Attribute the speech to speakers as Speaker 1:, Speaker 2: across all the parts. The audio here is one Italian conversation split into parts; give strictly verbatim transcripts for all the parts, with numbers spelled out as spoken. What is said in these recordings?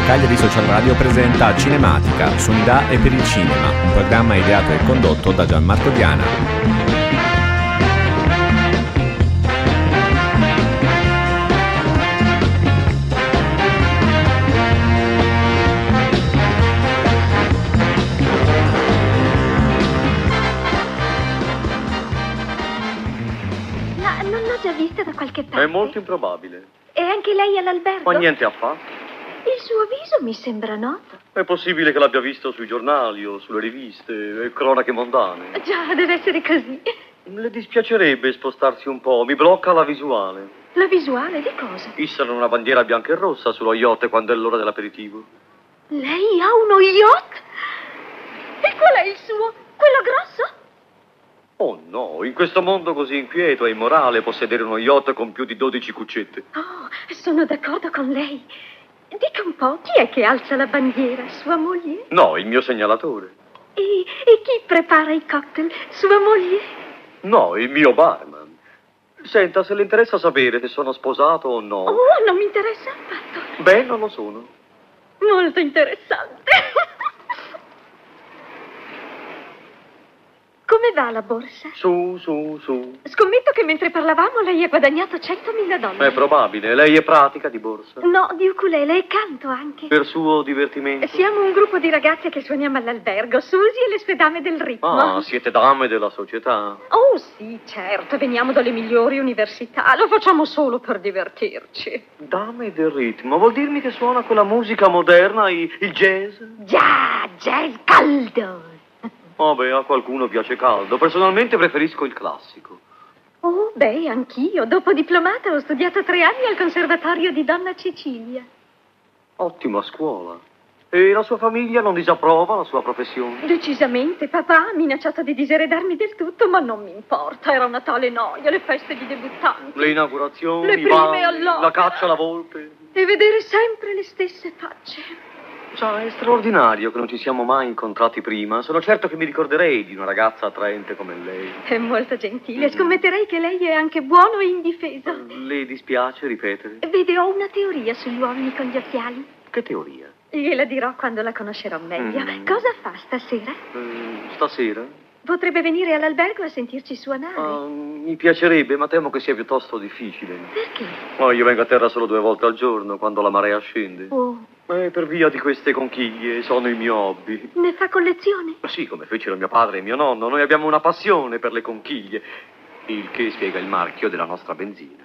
Speaker 1: Cagliari Social Radio presenta Cinematica, Sonidà e per il cinema, un programma ideato e condotto da Gianmarco Diana.
Speaker 2: Vista da qualche parte.
Speaker 3: È molto improbabile.
Speaker 2: E anche lei all'albergo?
Speaker 3: Ma niente affatto.
Speaker 2: Il suo viso mi sembra noto.
Speaker 3: È possibile che l'abbia visto sui giornali o sulle riviste e cronache mondane.
Speaker 2: Già, deve essere così.
Speaker 3: Le dispiacerebbe spostarsi un po', mi blocca la visuale.
Speaker 2: La visuale di cosa?
Speaker 3: Issano una bandiera bianca e rossa sullo yacht quando è l'ora dell'aperitivo.
Speaker 2: Lei ha uno yacht? E qual è il suo? Quello grosso?
Speaker 3: Oh no, in questo mondo così inquieto e immorale possedere uno yacht con più di dodici cuccette.
Speaker 2: Oh, sono d'accordo con lei. Dica un po', chi è che alza la bandiera? Sua moglie?
Speaker 3: No, il mio segnalatore.
Speaker 2: E, e chi prepara i cocktail? Sua moglie?
Speaker 3: No, il mio barman. Senta, se le interessa sapere se sono sposato o no...
Speaker 2: Oh, non mi interessa affatto.
Speaker 3: Beh, non lo sono.
Speaker 2: Molto interessante. Come va la borsa?
Speaker 3: Su, su, su.
Speaker 2: Scommetto che mentre parlavamo lei ha guadagnato centomila dollari.
Speaker 3: È probabile. Lei è pratica di borsa?
Speaker 2: No, di ukulele e canto anche.
Speaker 3: Per suo divertimento?
Speaker 2: Siamo un gruppo di ragazze che suoniamo all'albergo. Susie e le sue dame del ritmo.
Speaker 3: Ah, siete dame della società?
Speaker 2: Oh, sì, certo. Veniamo dalle migliori università. Lo facciamo solo per divertirci.
Speaker 3: Dame del ritmo? Vuol dirmi che suona quella musica moderna, il, il jazz?
Speaker 2: Già, jazz caldo.
Speaker 3: Oh, beh, a qualcuno piace caldo. Personalmente preferisco il classico.
Speaker 2: Oh, beh, anch'io. Dopo diplomata ho studiato tre anni al conservatorio di Donna Cecilia.
Speaker 3: Ottima scuola. E la sua famiglia non disapprova la sua professione?
Speaker 2: Decisamente. Papà ha minacciato di diseredarmi del tutto, ma non mi importa. Era una tale noia, le feste di debuttanti.
Speaker 3: Le inaugurazioni,
Speaker 2: le
Speaker 3: i
Speaker 2: prime
Speaker 3: balli,
Speaker 2: all'opera.
Speaker 3: la caccia alla volpe.
Speaker 2: E vedere sempre le stesse facce.
Speaker 3: Sa, è straordinario che non ci siamo mai incontrati prima. Sono certo che mi ricorderei di una ragazza attraente come lei.
Speaker 2: È molto gentile. Scommetterei che lei è anche buono e indifeso.
Speaker 3: Le dispiace ripetere?
Speaker 2: Vede, ho una teoria sugli uomini con gli occhiali.
Speaker 3: Che teoria?
Speaker 2: Gliela dirò quando la conoscerò meglio. Mm. Cosa fa stasera?
Speaker 3: Mm, stasera?
Speaker 2: Potrebbe venire all'albergo a sentirci suonare.
Speaker 3: Uh, mi piacerebbe, ma temo che sia piuttosto difficile.
Speaker 2: Perché?
Speaker 3: Oh, io vengo a terra solo due volte al giorno, quando la marea scende.
Speaker 2: Oh.
Speaker 3: Eh, per via di queste conchiglie, sono il mio hobby.
Speaker 2: Ne fa collezione?
Speaker 3: Ma sì, come fecero mio padre e mio nonno, noi abbiamo una passione per le conchiglie, il che spiega il marchio della nostra benzina.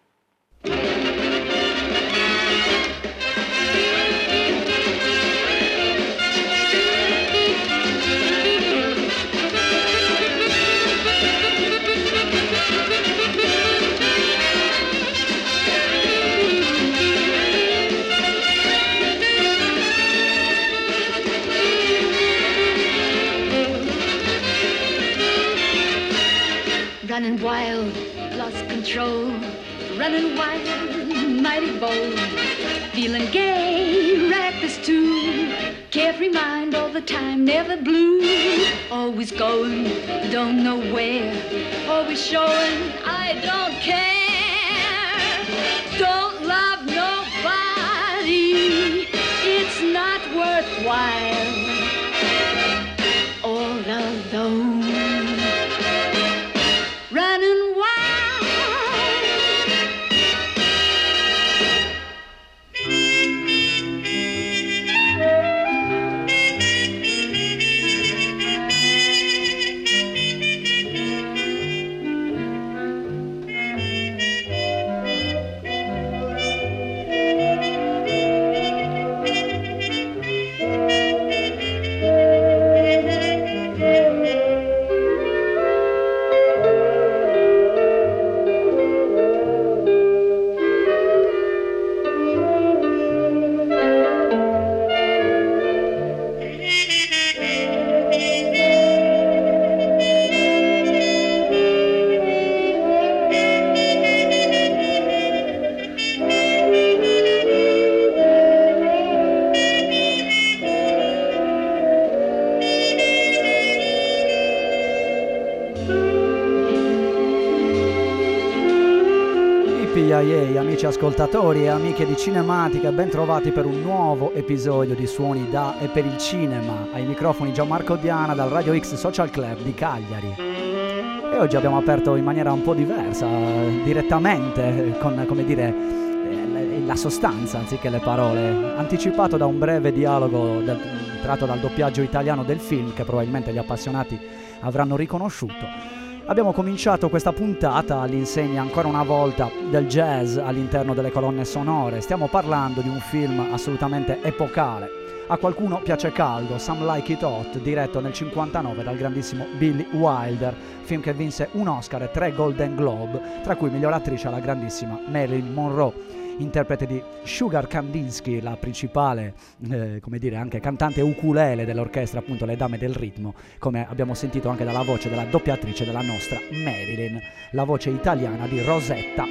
Speaker 4: Running wild, lost control, running wild, mighty bold, feeling gay, reckless too, carefree mind all the time, never blue, always going, don't know where, always showing, I don't care, don't love nobody, it's not worthwhile, all alone. Running wild.
Speaker 5: Yay, amici ascoltatori e amiche di Cinematica, ben trovati per un nuovo episodio di Suoni da e per il cinema. Ai microfoni Gianmarco Diana dal Radio X Social Club di Cagliari. E oggi abbiamo aperto in maniera un po' diversa, direttamente, con, come dire, la sostanza anziché le parole, anticipato da un breve dialogo del, tratto dal doppiaggio italiano del film che probabilmente gli appassionati avranno riconosciuto. Abbiamo cominciato questa puntata all'insegna ancora una volta del jazz all'interno delle colonne sonore. Stiamo parlando di un film assolutamente epocale. A qualcuno piace caldo, Some Like It Hot, diretto nel cinquantanove dal grandissimo Billy Wilder, film che vinse un Oscar e tre Golden Globe, tra cui miglior attrice alla grandissima Marilyn Monroe, interprete di Sugar Kandinsky, la principale, eh, come dire, anche cantante ukulele dell'orchestra, appunto Le Dame del Ritmo, come abbiamo sentito anche dalla voce della doppiatrice della nostra Marilyn, la voce italiana di Rosetta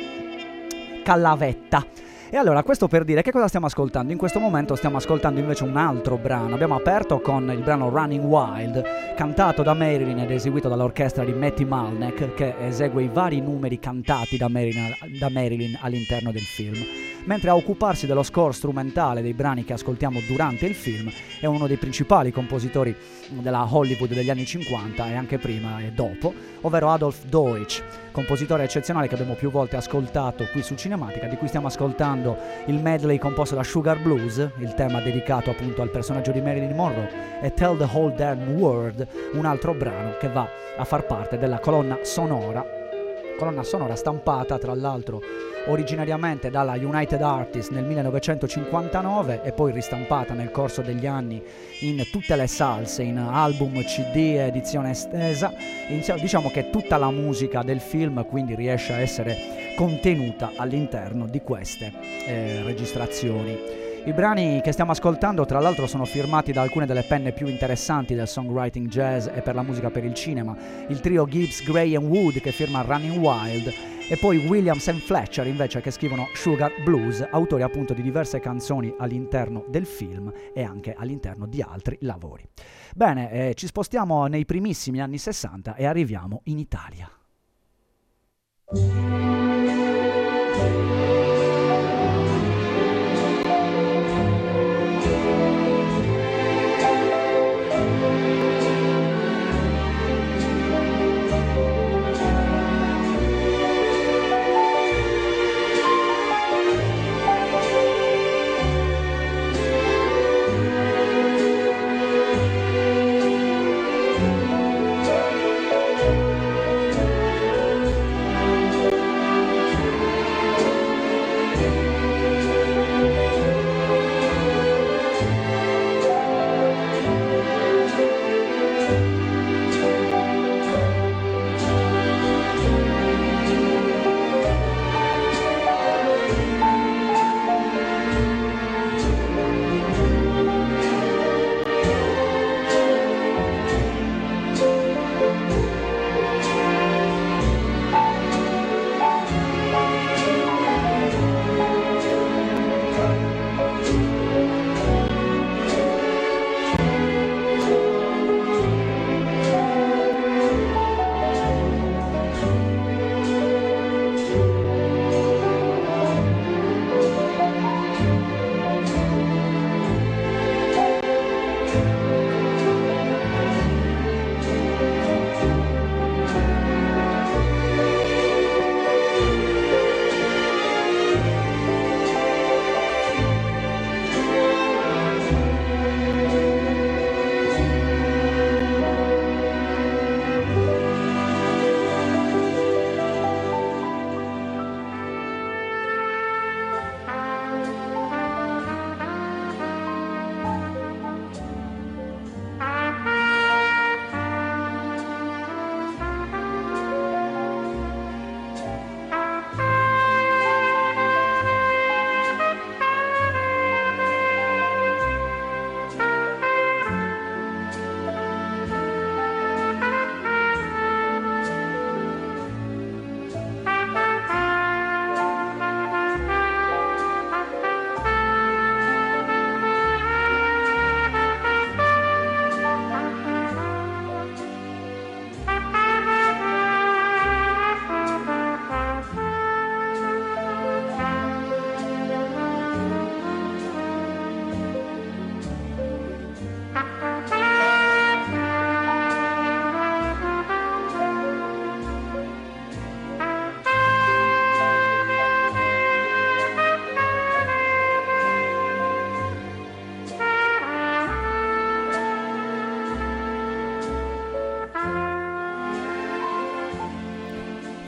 Speaker 5: Callavetta. E allora, questo per dire che cosa stiamo ascoltando. In questo momento stiamo ascoltando invece un altro brano. Abbiamo aperto con il brano Running Wild, cantato da Marilyn ed eseguito dall'orchestra di Matty Malneck, che esegue i vari numeri cantati da Marilyn, da Marilyn all'interno del film. Mentre a occuparsi dello score strumentale dei brani che ascoltiamo durante il film è uno dei principali compositori della Hollywood degli anni cinquanta e anche prima e dopo, ovvero Adolf Deutsch, compositore eccezionale che abbiamo più volte ascoltato qui su Cinematica, di cui stiamo ascoltando il medley composto da Sugar Blues, il tema dedicato appunto al personaggio di Marilyn Monroe, e Tell the Whole Damn World, un altro brano che va a far parte della colonna sonora, colonna sonora stampata tra l'altro originariamente dalla United Artists nel millenovecentocinquantanove e poi ristampata nel corso degli anni in tutte le salse, in album, C D e edizione estesa. Diciamo che tutta la musica del film quindi riesce a essere contenuta all'interno di queste eh, registrazioni. I brani che stiamo ascoltando tra l'altro sono firmati da alcune delle penne più interessanti del songwriting jazz e per la musica per il cinema, il trio Gibbs, Gray and Wood che firma Running Wild, e poi Williams and Fletcher invece che scrivono Sugar Blues, autori appunto di diverse canzoni all'interno del film e anche all'interno di altri lavori. Bene, eh, ci spostiamo nei primissimi anni sessanta e arriviamo in Italia.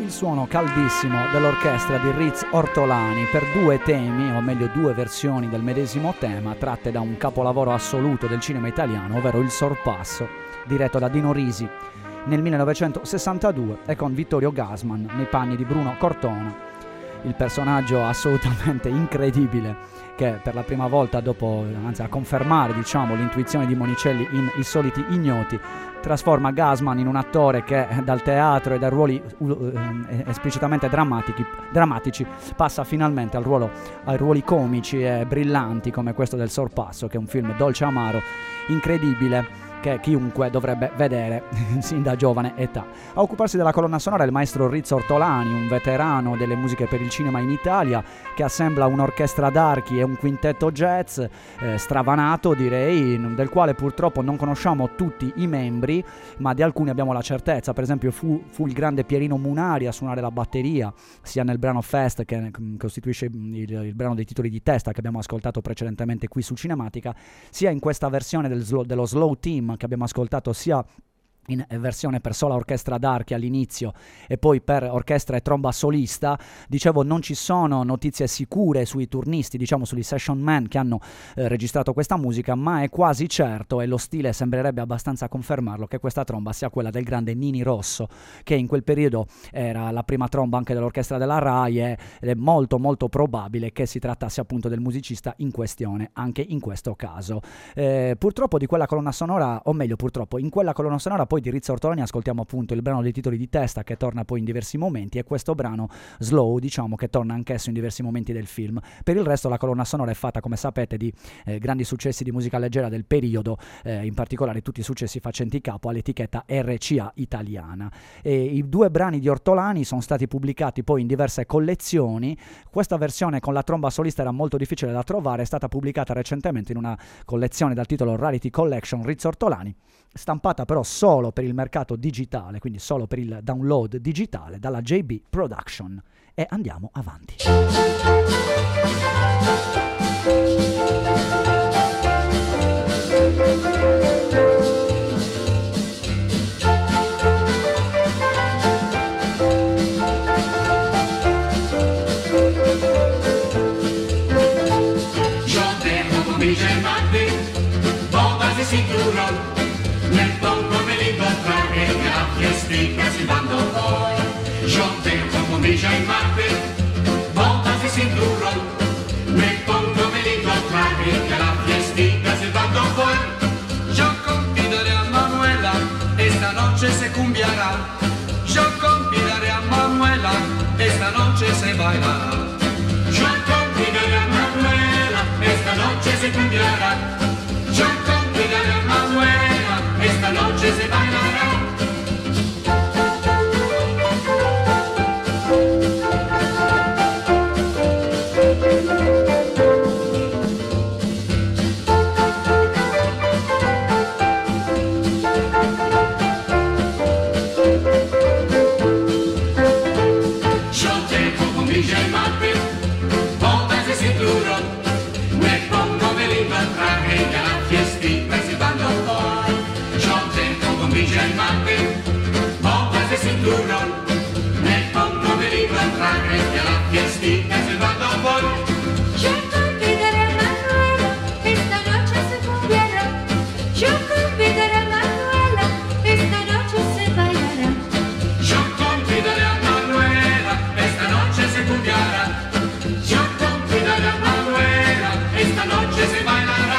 Speaker 5: il suono caldissimo dell'orchestra di Riz Ortolani per due temi, o meglio due versioni del medesimo tema, tratte da un capolavoro assoluto del cinema italiano, ovvero Il Sorpasso, diretto da Dino Risi nel millenovecentosessantadue e con Vittorio Gassman nei panni di Bruno Cortona, il personaggio assolutamente incredibile che per la prima volta, dopo, anzi a confermare diciamo l'intuizione di Monicelli in I Soliti Ignoti, trasforma Gassman in un attore che dal teatro e dai ruoli uh, esplicitamente drammatici, drammatici passa finalmente al ruolo, ai ruoli comici e brillanti come questo del Sorpasso, che è un film dolce amaro, incredibile, che chiunque dovrebbe vedere sin da giovane età. A occuparsi della colonna sonora è il maestro Riz Ortolani, un veterano delle musiche per il cinema in Italia, che assembla un'orchestra d'archi e un quintetto jazz eh, stravanato, direi, del quale purtroppo non conosciamo tutti i membri, ma di alcuni abbiamo la certezza. Per esempio fu, fu il grande Pierino Munari a suonare la batteria, sia nel brano Fest, che costituisce il, il brano dei titoli di testa che abbiamo ascoltato precedentemente qui su Cinematica, sia in questa versione del, dello Slow Team che abbiamo ascoltato sia in versione per sola orchestra d'archi all'inizio e poi per orchestra e tromba solista. Dicevo, non ci sono notizie sicure sui turnisti, diciamo sugli session man che hanno eh, registrato questa musica, ma è quasi certo, e lo stile sembrerebbe abbastanza confermarlo, che questa tromba sia quella del grande Nini Rosso, che in quel periodo era la prima tromba anche dell'orchestra della Rai, ed è molto molto probabile che si trattasse appunto del musicista in questione anche in questo caso. Eh, purtroppo di quella colonna sonora, o meglio purtroppo in quella colonna sonora poi di Riz Ortolani ascoltiamo appunto il brano dei titoli di testa, che torna poi in diversi momenti, e questo brano Slow, diciamo, che torna anch'esso in diversi momenti del film. Per il resto la colonna sonora è fatta, come sapete, di eh, grandi successi di musica leggera del periodo, eh, in particolare tutti i successi facenti capo all'etichetta R C A italiana. E i due brani di Ortolani sono stati pubblicati poi in diverse collezioni. Questa versione con la tromba solista era molto difficile da trovare, è stata pubblicata recentemente in una collezione dal titolo Rarity Collection Riz Ortolani, stampata però solo per il mercato digitale, quindi solo per il download digitale, dalla J B Production. E andiamo avanti.
Speaker 6: Yo dejo con mi gemate, botas de cinturón, me pongo velito traje que a la fiestica si vando voy. Yo dejo con mi gemate, botas de cinturón, me pongo velito traje que a la fiestica si vando voy. Yo convidaré a Manuela, esta noche se cumbiará. Yo convidaré a Manuela, esta noche se bailará. Yo convidaré a Manuela, esta noche se cumbiará. Yo convidaré a Manuela, esta noche se bailará. Yo dejo con mi gemate, botas de cinturón, me pongo velito al traje y a la fiestica si vando voy. Yo dejo con mi gemate, botas de cinturón, me pongo velito al traje y a la fiestica si vando voy.
Speaker 4: Yo convidaré a Manuela, esta noche se cumbiará. Yo convidaré a Manuela, esta noche se bailará.
Speaker 6: Yo convidaré a Manuela, esta noche se cumbiará. Yo convidaré a Manuela, esta noche se bailará.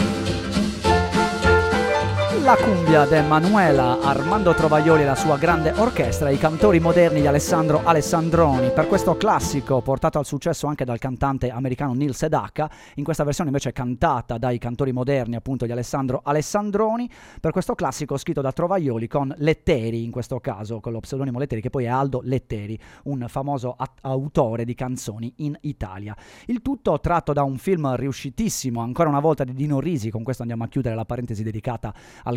Speaker 5: La cumbia de Manuela, Armando Trovaioli e la sua grande orchestra, i cantori moderni di Alessandro Alessandroni, per questo classico portato al successo anche dal cantante americano Neil Sedaka, in questa versione invece cantata dai cantori moderni appunto di Alessandro Alessandroni, per questo classico scritto da Trovaioli con Letteri, in questo caso con lo pseudonimo Letteri, che poi è Aldo Letteri, un famoso at- autore di canzoni in Italia. Il tutto tratto da un film riuscitissimo, ancora una volta di Dino Risi. Con questo andiamo a chiudere la parentesi dedicata al grande regista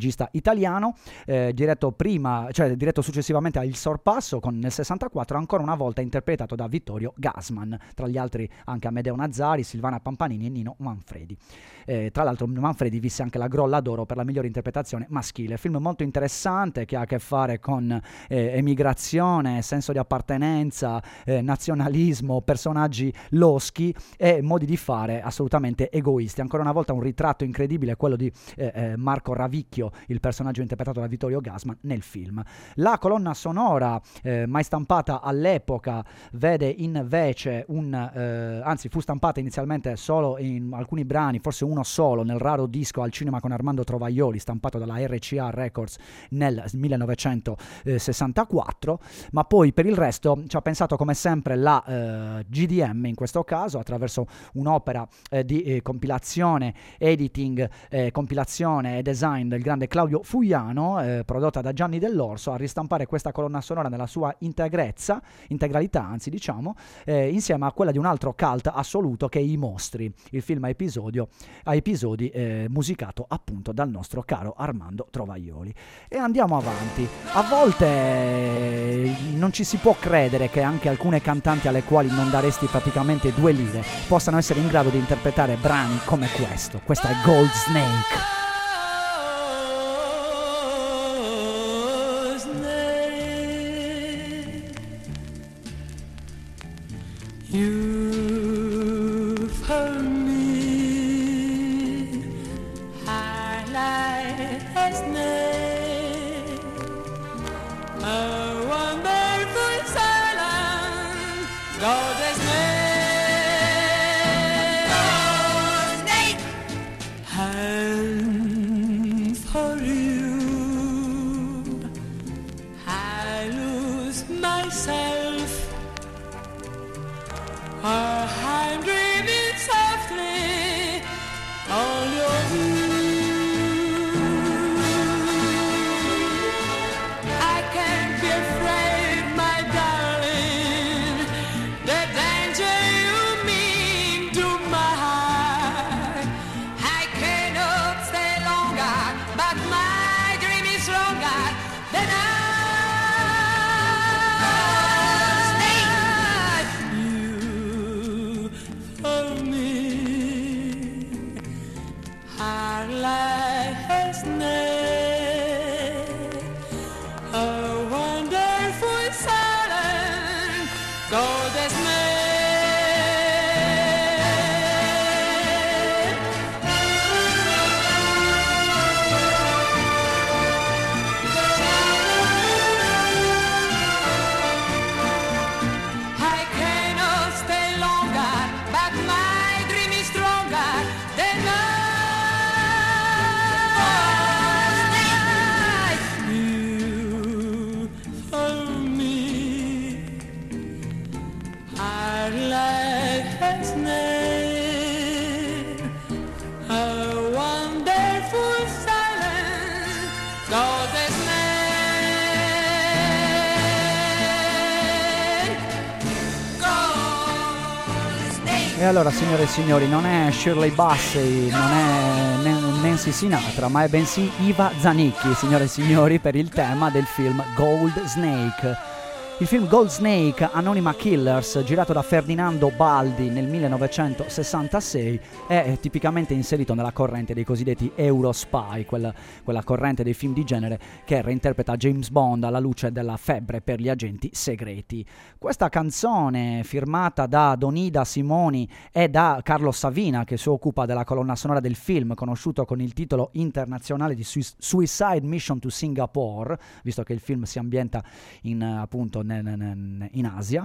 Speaker 5: regista italiano, eh, diretto prima, cioè diretto successivamente a Il Sorpasso, con nel sessantaquattro, ancora una volta interpretato da Vittorio Gassman, tra gli altri anche Amedeo Nazzari, Silvana Pampanini e Nino Manfredi. Eh, tra l'altro Manfredi visse anche la Grolla d'Oro per la migliore interpretazione maschile. Film molto interessante che ha a che fare con eh, emigrazione, senso di appartenenza, eh, nazionalismo, personaggi loschi e modi di fare assolutamente egoisti. Ancora una volta un ritratto incredibile, quello di eh, eh, Marco Ravicchio, il personaggio interpretato da Vittorio Gassman nel film. La colonna sonora eh, mai stampata all'epoca vede invece un eh, anzi fu stampata inizialmente solo in alcuni brani, forse uno solo, nel raro disco Al cinema con Armando Trovaioli, stampato dalla R C A Records nel millenovecentosessantaquattro, ma poi per il resto ci ha pensato come sempre la eh, G D M, in questo caso attraverso un'opera eh, di eh, compilazione, editing, eh, compilazione e design del grande Claudio Fuiano, eh, prodotta da Gianni Dell'Orso, a ristampare questa colonna sonora nella sua integrezza, integralità anzi diciamo, eh, insieme a quella di un altro cult assoluto che è I Mostri, il film a episodio a episodi eh, musicato appunto dal nostro caro Armando Trovaioli. E andiamo avanti. A volte eh, non ci si può credere che anche alcune cantanti alle quali non daresti praticamente due lire possano essere in grado di interpretare brani come questo. Questa è Gold Snake.
Speaker 7: You've heard me, I like a snake, a wonderful silent golden snake, oh, snake, and for you I lose myself. Oh, I'm dreaming softly on your view. I can't be afraid, my darling, the danger you mean to my heart. I cannot stay longer, but my dream is stronger than I.
Speaker 5: E allora, signore e signori, non è Shirley Bassey, non è Nancy Sinatra, ma è bensì Iva Zanicchi, signore e signori, per il tema del film Gold Snake. Il film Gold Snake, Anonima Killers, girato da Ferdinando Baldi nel millenovecentosessantasei, è tipicamente inserito nella corrente dei cosiddetti Eurospy, quella, quella corrente dei film di genere che reinterpreta James Bond alla luce della febbre per gli agenti segreti. Questa canzone, firmata da Donida Simoni e da Carlo Savina, che si occupa della colonna sonora del film, conosciuto con il titolo internazionale di Suicide Mission to Singapore, visto che il film si ambienta in appunto in Asia,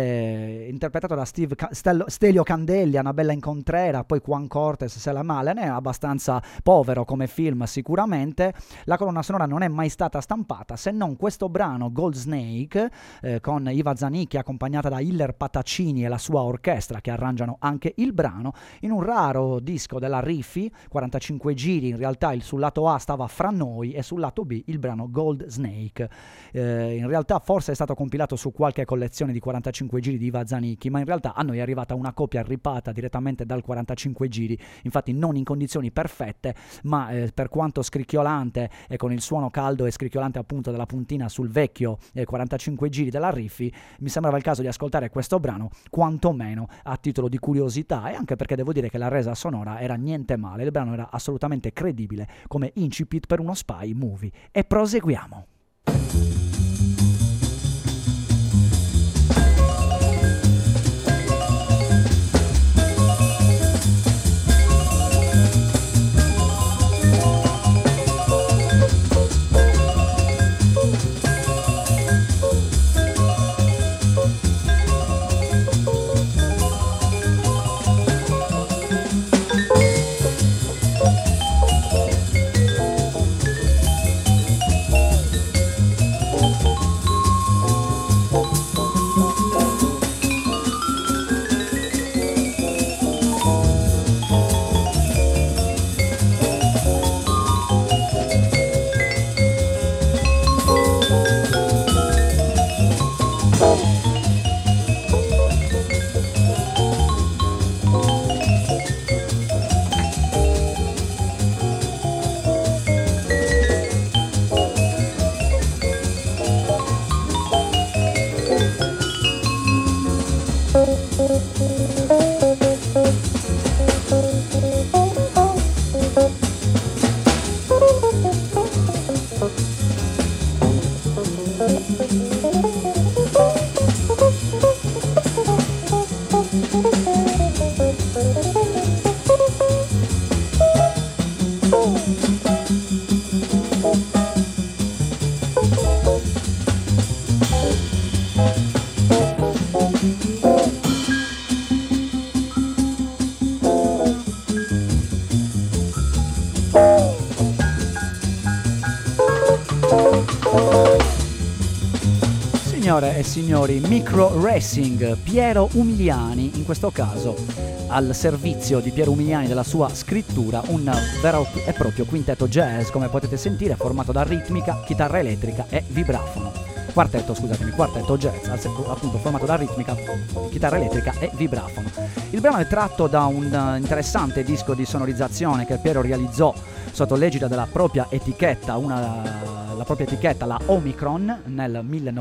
Speaker 5: eh, interpretato da Steve Ca- Stel- Stelio Candelli, Annabella Incontrera, poi Juan Cortes, Sela Malen. È abbastanza povero come film sicuramente. La colonna sonora non è mai stata stampata, se non questo brano Gold Snake, eh, con Iva Zanicchi accompagnata da Hiller Patacini e la sua orchestra che arrangiano anche il brano, in un raro disco della Riffi, quarantacinque giri. In realtà il sul lato A stava Fra noi e sul lato B il brano Gold Snake. Eh, in realtà forse è stato compilato compilato su qualche collezione di quarantacinque giri di Iva Zanicchi, ma in realtà a noi è arrivata una copia ripata direttamente dal quarantacinque giri, infatti non in condizioni perfette, ma eh, per quanto scricchiolante e con il suono caldo e scricchiolante appunto della puntina sul vecchio eh, quarantacinque giri della Riffi, mi sembrava il caso di ascoltare questo brano, quantomeno a titolo di curiosità, e anche perché devo dire che la resa sonora era niente male, il brano era assolutamente credibile come incipit per uno spy movie. E proseguiamo. Signore e signori, Micro Racing, Piero Umiliani, in questo caso al servizio di Piero Umiliani della sua scrittura, un vero e proprio quintetto jazz, come potete sentire, formato da ritmica, chitarra elettrica e vibrafono. Quartetto, scusatemi, quartetto jazz, appunto formato da ritmica, chitarra elettrica e vibrafono. Il brano è tratto da un interessante disco di sonorizzazione che Piero realizzò sotto l'egida della propria etichetta, una, la propria etichetta, la Omicron, nel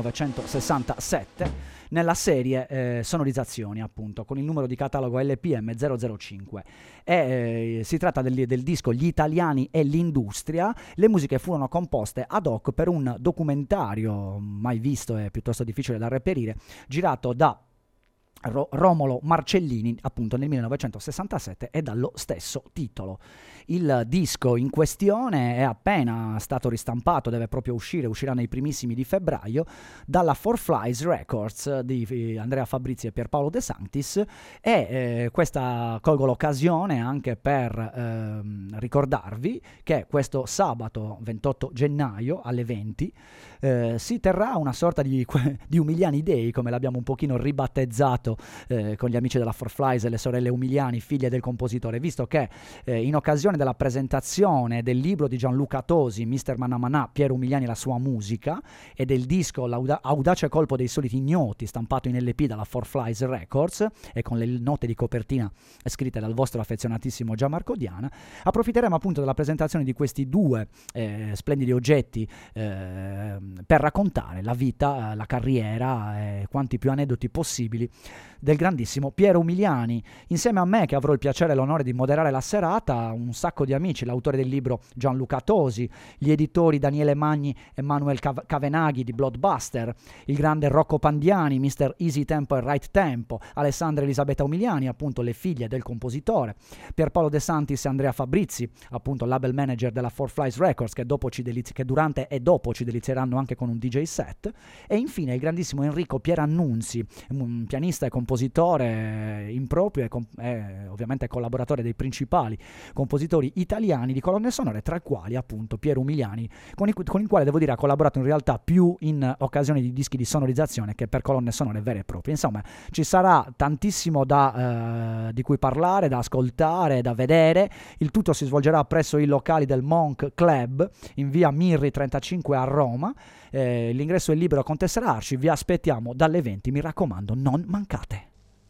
Speaker 5: millenovecentosessantasette, nella serie eh, sonorizzazioni, appunto, con il numero di catalogo L P M zero zero cinque. E, eh, si tratta del, del disco Gli Italiani e l'Industria. Le musiche furono composte ad hoc per un documentario mai visto e piuttosto difficile da reperire, girato da Ro- Romolo Marcellini, appunto nel millenovecentosessantasette, e dallo stesso titolo. Il disco in questione è appena stato ristampato, deve proprio uscire, uscirà nei primissimi di febbraio, dalla Four Flies Records di Andrea Fabrizi e Pierpaolo De Sanctis, e eh, questa colgo l'occasione anche per eh, ricordarvi che questo sabato ventotto gennaio alle venti eh, si terrà una sorta di, di Umiliani Day, come l'abbiamo un pochino ribattezzato eh, con gli amici della Four Flies e le sorelle Umiliani, figlie del compositore, visto che eh, in occasione della presentazione del libro di Gianluca Tosi, mister Manamanà, Piero Umiliani e la sua musica, e del disco L'audace colpo dei soliti ignoti, stampato in L P dalla Four Flies Records e con le note di copertina scritte dal vostro affezionatissimo Gianmarco Diana, approfitteremo appunto della presentazione di questi due eh, splendidi oggetti eh, per raccontare la vita, la carriera e eh, quanti più aneddoti possibili del grandissimo Piero Umiliani. Insieme a me, che avrò il piacere e l'onore di moderare la serata, un sacco di amici, l'autore del libro Gianluca Tosi, gli editori Daniele Magni e Manuel Cav- Cavenaghi di Bloodbuster, il grande Rocco Pandiani, mister Easy Tempo e Right Tempo, Alessandra e Elisabetta Umiliani, appunto le figlie del compositore, Pierpaolo De Santis e Andrea Fabrizi, appunto label manager della Four Flies Records, che, dopo ci delizi- che durante e dopo ci delizieranno anche con un D J set, e infine il grandissimo Enrico Pierannunzi, un pianista regista e compositore improprio e, com- e ovviamente collaboratore dei principali compositori italiani di colonne sonore, tra i quali appunto Piero Umiliani, con, i, con il quale devo dire ha collaborato in realtà più in occasione di dischi di sonorizzazione che per colonne sonore vere e proprie. Insomma, ci sarà tantissimo da, eh, di cui parlare, da ascoltare, da vedere. Il tutto si svolgerà presso i locali del Monk Club in via Mirri trentacinque a Roma. Eh, l'ingresso è libero con tessera Arci, vi aspettiamo dalle venti, mi raccomando, non mancate.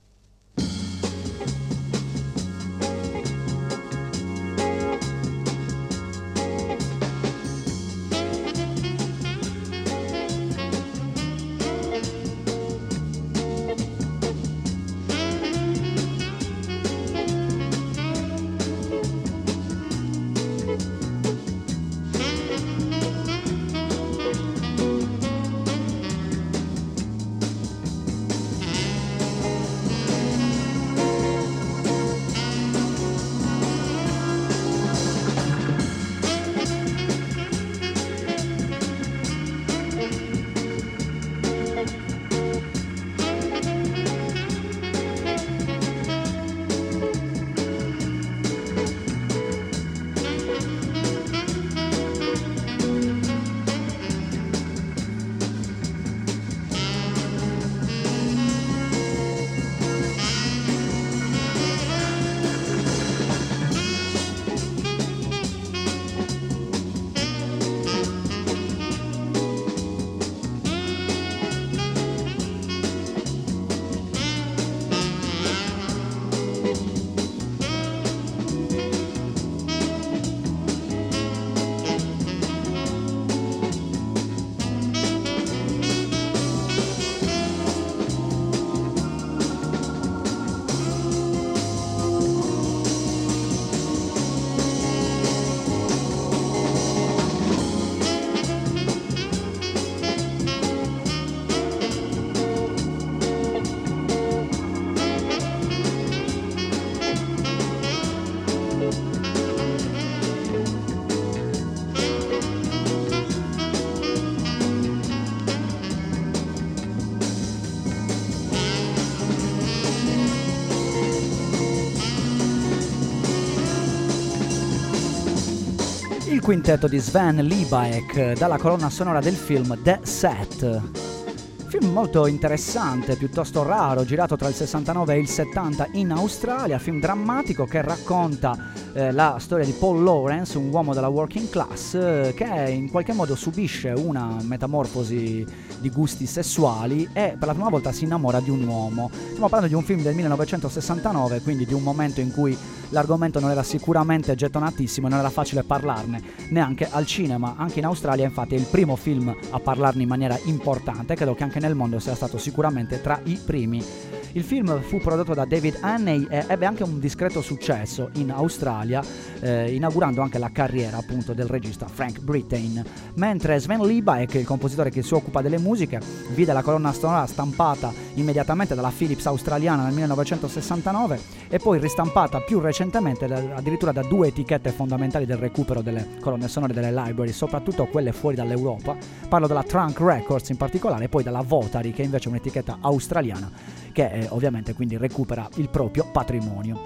Speaker 5: Il quintetto di Sven Liebaek dalla colonna sonora del film The Set. Film molto interessante, piuttosto raro, girato tra il sessantanove e il settanta in Australia, film drammatico che racconta eh, la storia di Paul Lawrence, un uomo della working class eh, che in qualche modo subisce una metamorfosi di gusti sessuali e per la prima volta si innamora di un uomo. Stiamo parlando di un film del millenovecentosessantanove, quindi di un momento in cui l'argomento non era sicuramente gettonatissimo e non era facile parlarne neanche al cinema. Anche in Australia infatti è il primo film a parlarne in maniera importante, credo che anche nel mondo sia stato sicuramente tra i primi. Il film fu prodotto da David Hannay e ebbe anche un discreto successo in Australia, eh, inaugurando anche la carriera appunto del regista Frank Brittain. Mentre Sven Liebaek, il compositore che si occupa delle musiche, vide la colonna sonora stampata immediatamente dalla Philips australiana nel millenovecentosessantanove e poi ristampata più recentemente da, addirittura da due etichette fondamentali del recupero delle colonne sonore delle library, soprattutto quelle fuori dall'Europa. Parlo della Trunk Records in particolare e poi dalla Votary, che invece è un'etichetta australiana che eh, ovviamente quindi recupera il proprio patrimonio.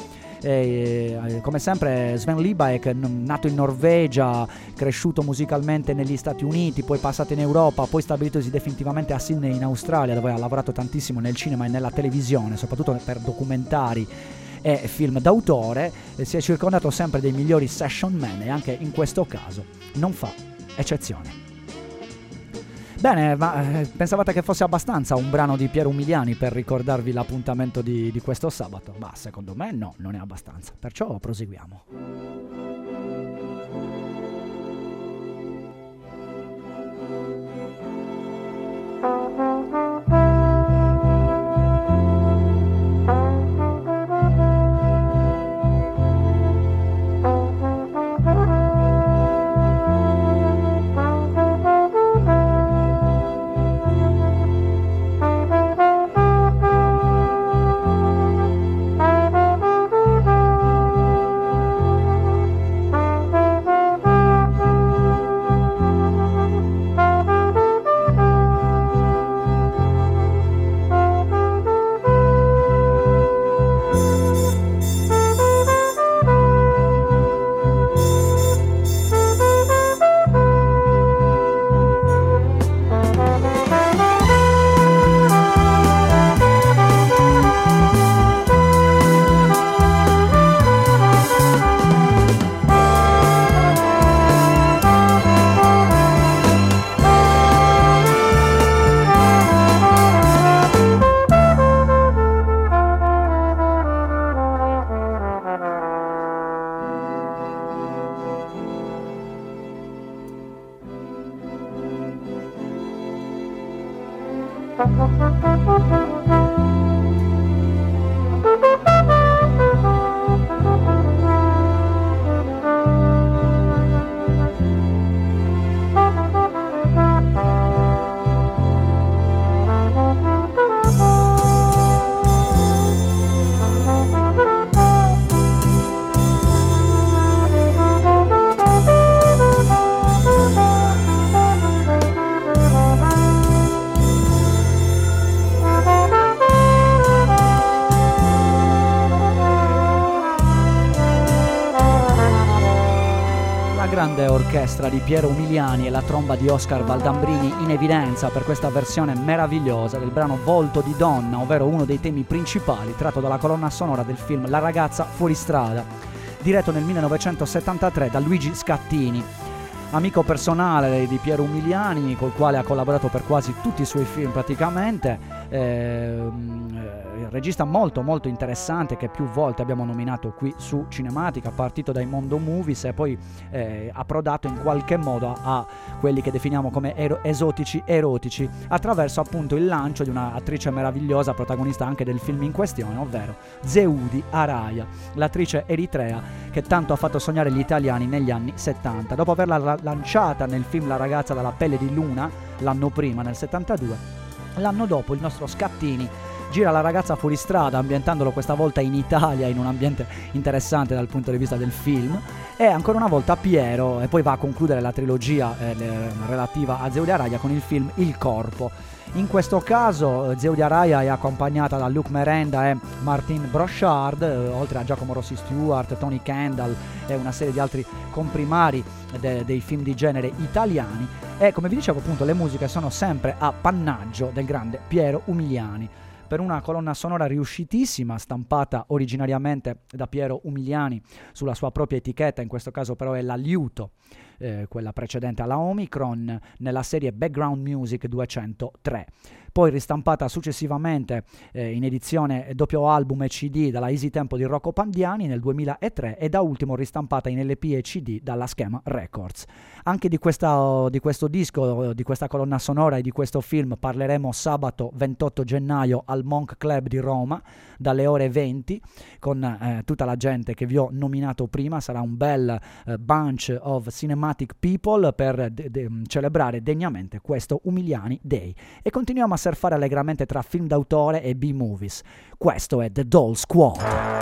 Speaker 5: E, eh, come sempre Sven Liebaek, nato in Norvegia, cresciuto musicalmente negli Stati Uniti, poi passato in Europa, poi stabilitosi definitivamente a Sydney in Australia, dove ha lavorato tantissimo nel cinema e nella televisione, soprattutto per documentari e film d'autore. Eh, si è circondato sempre dei migliori session man e anche in questo caso non fa eccezione. Bene, ma eh, pensavate che fosse abbastanza un brano di Piero Umiliani per ricordarvi l'appuntamento di, di questo sabato? Ma secondo me no, non è abbastanza, perciò proseguiamo.
Speaker 8: Thank you.
Speaker 5: grande orchestra di Piero Umiliani e la tromba di Oscar Valdambrini in evidenza per questa versione meravigliosa del brano Volto di donna, ovvero uno dei temi principali tratto dalla colonna sonora del film La ragazza fuori strada, diretto nel millenovecentosettantatré da Luigi Scattini, amico personale di Piero Umiliani, col quale ha collaborato per quasi tutti i suoi film praticamente. Eh, regista molto molto interessante che più volte abbiamo nominato qui su Cinematica, partito dai Mondo Movies e poi eh, approdato in qualche modo a quelli che definiamo come ero- esotici erotici attraverso appunto il lancio di una attrice meravigliosa, protagonista anche del film in questione, ovvero Zeudi Araya, l'attrice eritrea che tanto ha fatto sognare gli italiani negli anni settanta. Dopo averla la- lanciata nel film La ragazza dalla pelle di luna l'anno prima, nel settantadue, l'anno dopo il nostro Scattini gira La ragazza fuori strada, ambientandolo questa volta in Italia, in un ambiente interessante dal punto di vista del film, e ancora una volta Piero, e poi va a concludere la trilogia eh, le, relativa a Zeudi Araya con il film Il corpo. In questo caso Zeudi Araya è accompagnata da Luc Merenda e Martin Brochard, eh, oltre a Giacomo Rossi Stewart, Tony Kendall e una serie di altri comprimari de- dei film di genere italiani, e come vi dicevo appunto le musiche sono sempre a pannaggio del grande Piero Umiliani, per una colonna sonora riuscitissima, stampata originariamente da Piero Umiliani sulla sua propria etichetta, in questo caso però è la Liuto, eh, quella precedente alla Omicron, nella serie Background Music duecentotre. Poi ristampata successivamente eh, in edizione doppio album e C D dalla Easy Tempo di Rocco Pandiani nel duemilatré, e da ultimo ristampata in L P e C D dalla Schema Records. Anche di, questa, di questo disco, di questa colonna sonora e di questo film parleremo sabato ventotto gennaio al Monk Club di Roma dalle ore venti con eh, tutta la gente che vi ho nominato prima. Sarà un bel eh, bunch of cinematic people per de- de- celebrare degnamente questo Umiliani Day, e continuiamo a surfare allegramente tra film d'autore e B-movies. Questo è The Doll Squad.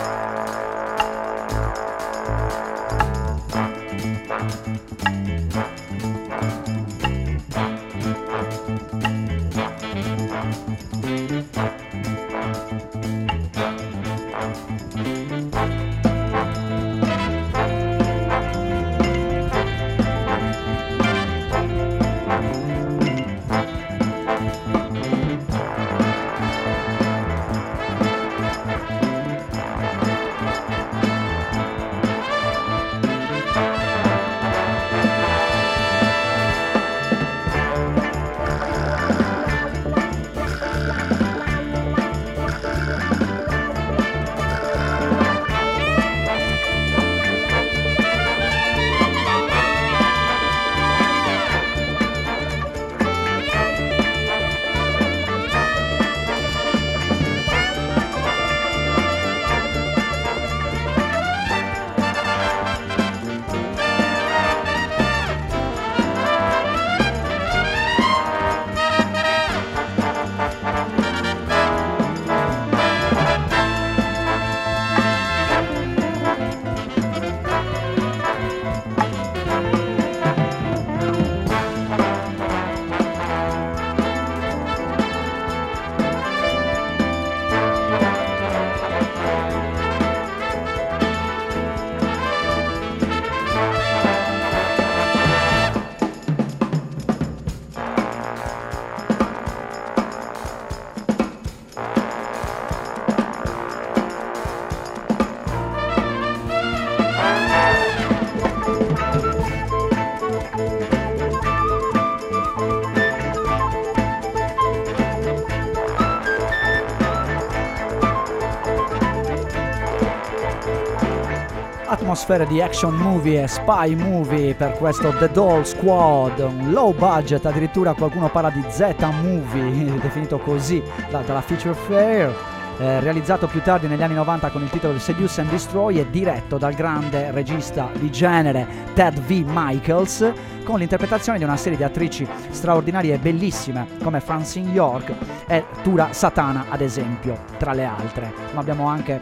Speaker 5: Atmosfere di action movie e spy movie per questo The Doll Squad, un low budget, addirittura qualcuno parla di Z-movie, definito così da, dalla Feature Fair, eh, realizzato più tardi negli anni novanta con il titolo Seduce and Destroy e diretto dal grande regista di genere Ted V. Michaels, con l'interpretazione di una serie di attrici straordinarie e bellissime come Francine York e Tura Satana, ad esempio, tra le altre. Ma abbiamo anche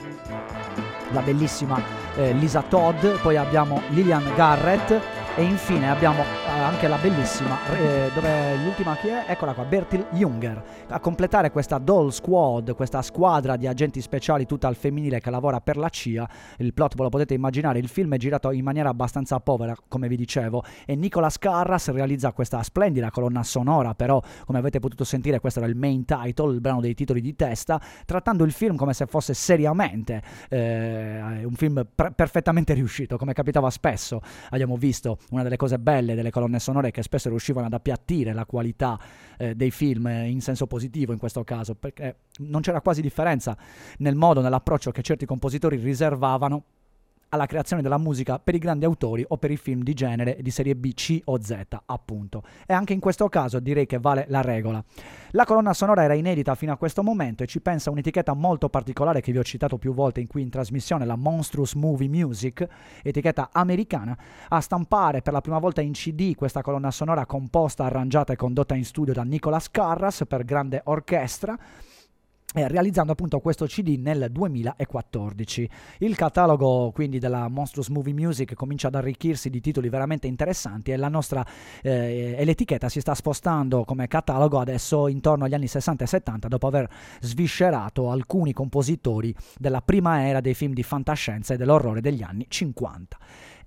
Speaker 5: la bellissima eh, Lisa Todd, poi abbiamo Lillian Garrett e infine abbiamo eh, anche la bellissima, eh, dove l'ultima chi è? Eccola qua, Bertil Junger, a completare questa Doll Squad, questa squadra di agenti speciali tutta al femminile che lavora per la C I A. Il plot ve lo potete immaginare, il film è girato in maniera abbastanza povera, come vi dicevo, e Nicolas Carras realizza questa splendida colonna sonora, però come avete potuto sentire questo era il main title, il brano dei titoli di testa, trattando il film come se fosse seriamente eh, un film pre- perfettamente riuscito, come capitava spesso. Abbiamo visto una delle cose belle delle colonne sonore che spesso riuscivano ad appiattire la qualità eh, dei film eh, in senso positivo in questo caso, perché non c'era quasi differenza nel modo, nell'approccio che certi compositori riservavano alla creazione della musica per i grandi autori o per i film di genere di serie B, C o Z, appunto. E anche in questo caso direi che vale la regola. La colonna sonora era inedita fino a questo momento e ci pensa un'etichetta molto particolare che vi ho citato più volte in qui in trasmissione, la Monstrous Movie Music, etichetta americana, a stampare per la prima volta in C D questa colonna sonora composta, arrangiata e condotta in studio da Nicolas Carras per grande orchestra, Eh, realizzando appunto questo C D nel duemilaquattordici. Il catalogo quindi della Monstrous Movie Music comincia ad arricchirsi di titoli veramente interessanti e la nostra eh, e l'etichetta si sta spostando come catalogo adesso intorno agli anni sessanta e settanta, dopo aver sviscerato alcuni compositori della prima era dei film di fantascienza e dell'orrore degli anni cinquanta.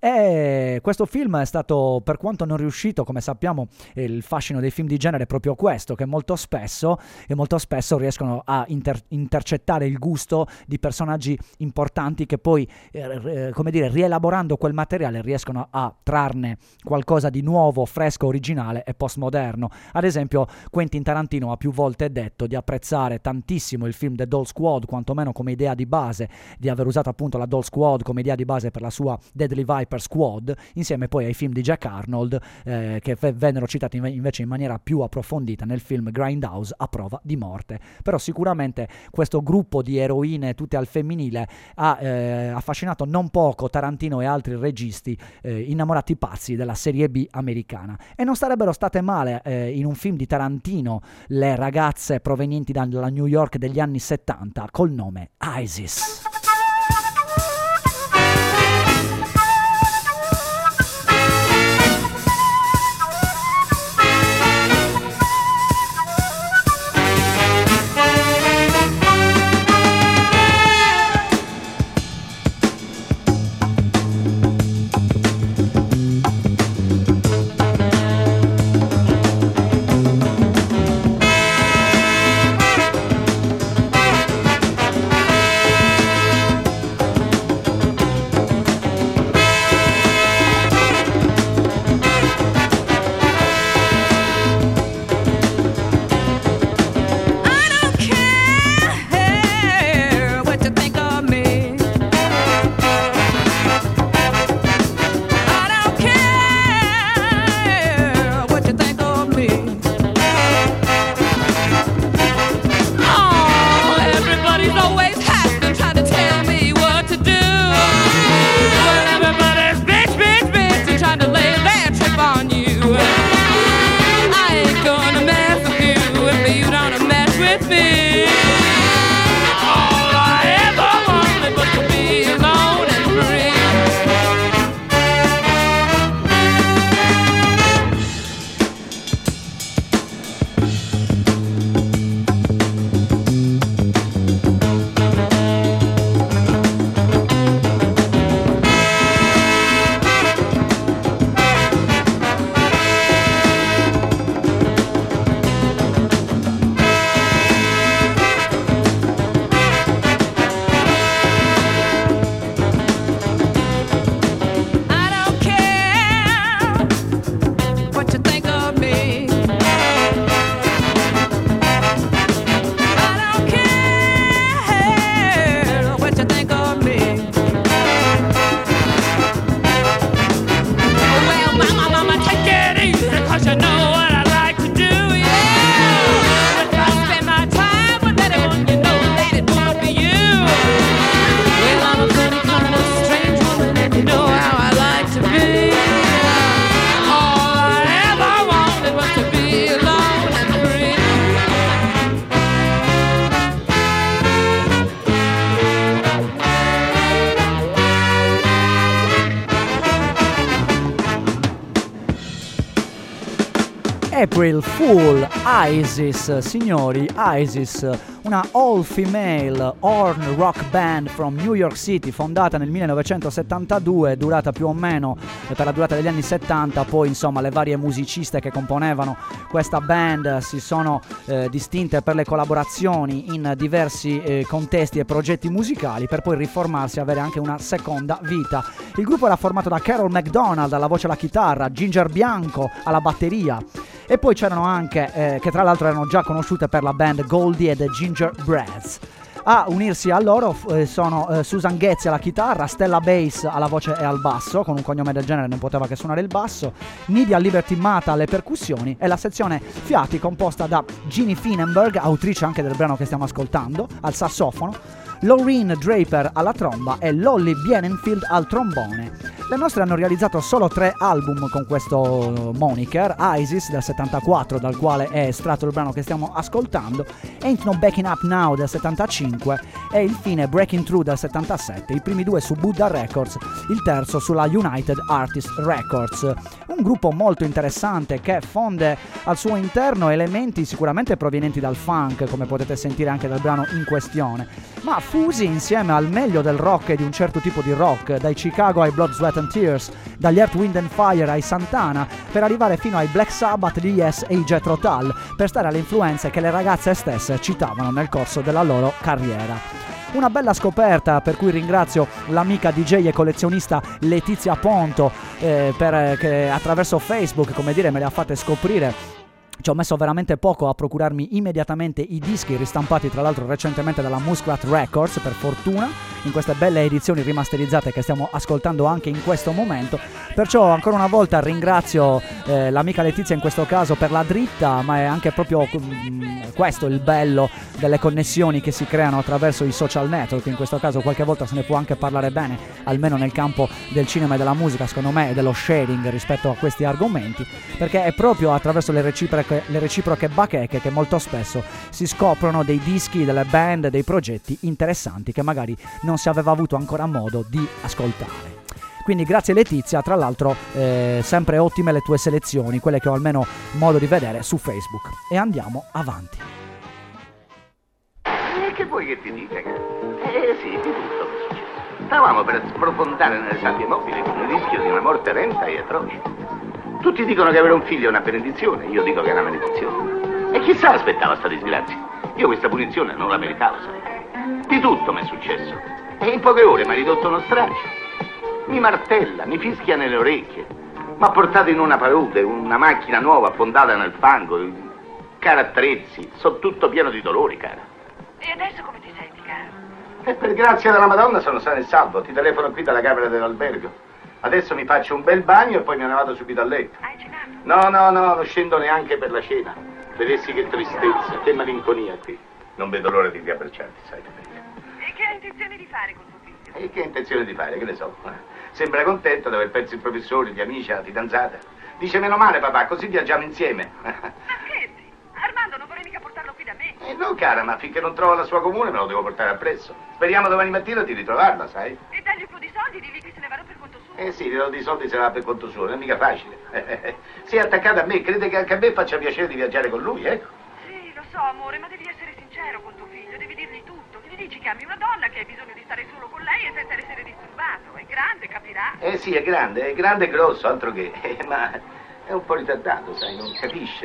Speaker 5: E questo film è stato, per quanto non riuscito, come sappiamo, il fascino dei film di genere è proprio questo, che molto spesso e molto spesso riescono a inter- intercettare il gusto di personaggi importanti che poi, eh, come dire, rielaborando quel materiale riescono a trarne qualcosa di nuovo, fresco, originale e postmoderno. Ad esempio, Quentin Tarantino ha più volte detto di apprezzare tantissimo il film The Doll Squad, quantomeno come idea di base, di aver usato appunto la Doll Squad come idea di base per la sua Deadly Viper Squad, insieme poi ai film di Jack Arnold eh, che v- vennero citati inve- invece in maniera più approfondita nel film Grindhouse a prova di morte. Però sicuramente questo gruppo di eroine tutte al femminile ha eh, affascinato non poco Tarantino e altri registi eh, innamorati pazzi della serie B americana. E non sarebbero state male eh, in un film di Tarantino le ragazze provenienti dalla New York degli anni settanta col nome ISIS. April Fool, Isis, signori, Isis, una all-female horn rock band from New York City, fondata nel millenovecentosettantadue, durata più o meno per la durata degli anni settanta. Poi insomma le varie musiciste che componevano questa band si sono eh, distinte per le collaborazioni in diversi eh, contesti e progetti musicali, per poi riformarsi e avere anche una seconda vita. Il gruppo era formato da Carol McDonald alla voce e alla chitarra, Ginger Bianco alla batteria, e poi c'erano anche, eh, che tra l'altro erano già conosciute per la band, Goldie and the Gingerbreads. A unirsi a loro eh, sono eh, Susan Ghezzi alla chitarra, Stella Bass alla voce e al basso, con un cognome del genere non poteva che suonare il basso, Nidia Liberty Mata alle percussioni, e la sezione fiati composta da Ginny Finnenberg, autrice anche del brano che stiamo ascoltando, al sassofono, Laureen Draper alla tromba e Lolly Bienenfield al trombone. Le nostre hanno realizzato solo tre album con questo moniker: Isis del settantaquattro, dal quale è estratto il brano che stiamo ascoltando, Ain't No Backing Up Now del settantacinque e infine Breaking Through del settantasette, i primi due su Buddha Records, il terzo sulla United Artists Records. Un gruppo molto interessante che fonde al suo interno elementi sicuramente provenienti dal funk, come potete sentire anche dal brano in questione, ma fusi insieme al meglio del rock e di un certo tipo di rock, dai Chicago ai Blood, Sweat and Tears, dagli Earth, Wind and Fire ai Santana, per arrivare fino ai Black Sabbath, gli Yes e i Jethro Tull, per stare alle influenze che le ragazze stesse citavano nel corso della loro carriera. Una bella scoperta, per cui ringrazio l'amica D J e collezionista Letizia Ponto eh, per, che attraverso Facebook, come dire, me le ha fatte scoprire. Ci ho messo veramente poco a procurarmi immediatamente i dischi, ristampati tra l'altro recentemente dalla Muskrat Records, per fortuna, in queste belle edizioni rimasterizzate che stiamo ascoltando anche in questo momento. Perciò ancora una volta ringrazio eh, l'amica Letizia in questo caso per la dritta, ma è anche proprio mh, questo il bello delle connessioni che si creano attraverso i social network. In questo caso qualche volta se ne può anche parlare bene, almeno nel campo del cinema e della musica, secondo me, e dello sharing rispetto a questi argomenti, perché è proprio attraverso le reciproche le reciproche bacheche che molto spesso si scoprono dei dischi, delle band, dei progetti interessanti che magari non si aveva avuto ancora modo di ascoltare. Quindi grazie Letizia, tra l'altro eh, sempre ottime le tue selezioni, quelle che ho almeno modo di vedere su Facebook. E andiamo avanti.
Speaker 8: E che vuoi che ti dica? Eh sì, di tutto mi è successo. Stavamo per sprofondare nelle sabbie mobili con il rischio di una morte lenta e atroce. Tutti dicono che avere un figlio è una benedizione, io dico che è una maledizione. E chissà aspettava sta disgrazia. Io questa punizione non la meritavo, sai. Di tutto mi è successo. E in poche ore mi ha ridotto uno straccio. Mi martella, mi fischia nelle orecchie. Mi ha portato in una palude, una macchina nuova affondata nel fango. Cara attrezzi, sono tutto pieno di dolori, cara.
Speaker 9: E adesso come ti senti, cara?
Speaker 8: E per grazia della Madonna sono sano e salvo. Ti telefono qui dalla camera dell'albergo. Adesso mi faccio un bel bagno e poi me ne vado subito a letto.
Speaker 9: Hai cenato?
Speaker 8: No, no, no, non scendo neanche per la cena. Vedessi che tristezza, che malinconia qui. Non vedo l'ora di riabbracciarti, sai.
Speaker 9: E che hai intenzione di fare con tuo figlio?
Speaker 8: E che intenzione di fare, che ne so. Sembra contento di aver perso il professore, gli amici, la fidanzata. Dice meno male papà, così viaggiamo insieme.
Speaker 9: Ma scherzi? Armando non vorrei mica portarlo qui da me.
Speaker 8: Eh no, cara, ma finché non trova la sua comune me lo devo portare appresso. Speriamo domani mattina di ritrovarla, sai?
Speaker 9: E dagli un po' di soldi, digli che se ne vanno per conto suo.
Speaker 8: Eh sì, di soldi se la va per conto suo, non è mica facile. Si è attaccata a me, crede che anche a me faccia piacere di viaggiare con lui, ecco.
Speaker 9: Sì, lo so, amore, ma devi essere sincero con tuo figlio, devi dirgli tutto. Gli dici che ami una donna, che hai bisogno di stare solo con lei e senza essere disturbato. È grande, capirà.
Speaker 8: Eh sì, è grande, è grande e grosso, altro che. Eh, ma è un po' ritardato, sai, non capisce.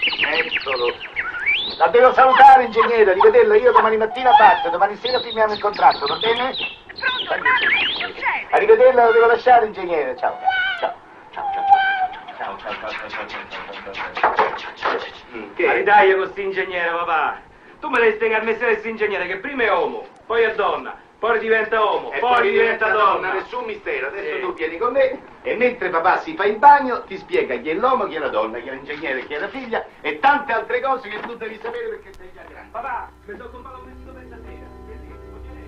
Speaker 8: Eccolo. La devo salutare, ingegnere, arrivederla, io domani mattina parto, domani sera firmiamo il contratto, va bene?
Speaker 9: Pronto, Armando, che succede?
Speaker 8: Arrivederla, lo devo lasciare, ingegnere, ciao. Ciao, ciao, ciao, ciao, ciao, ciao, ciao, ciao, ciao, ciao, ciao. Che?
Speaker 10: Aridaglia con st'ingegnere, papà. Tu me devi spiegare il mestiere di st'ingegnere, che prima è uomo, poi è donna, poi diventa uomo,
Speaker 8: E
Speaker 10: poi, diventa donna.
Speaker 8: Nessun mistero, adesso
Speaker 10: Sì.
Speaker 8: tu vieni con me e mentre papà si fa il bagno ti spiega chi è l'uomo, chi è la donna, chi è l'ingegnere, chi è la figlia e tante altre cose che tu devi sapere perché sei già grande.
Speaker 10: Papà, mi sono comprato un vestito per stasera. Vedi, vuoi vedere?